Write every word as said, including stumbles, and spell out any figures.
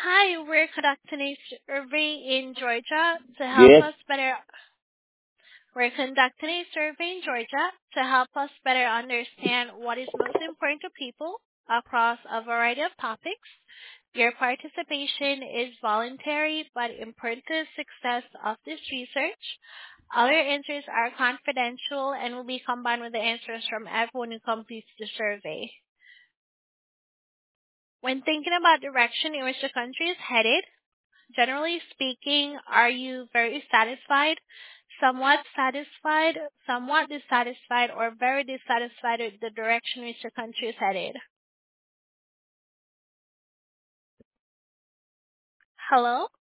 Hi, we're conducting a survey in Georgia to help Yes. us better. We're conducting a survey in Georgia to help us better understand what is most important to people across a variety of topics. Your participation is voluntary but important to the success of this research. All your answers are confidential and will be combined with the answers from everyone who completes the survey. When thinking about direction in which the country is headed, generally speaking, are you very satisfied, somewhat satisfied, somewhat dissatisfied, or very dissatisfied with the direction which the country is headed? Hello?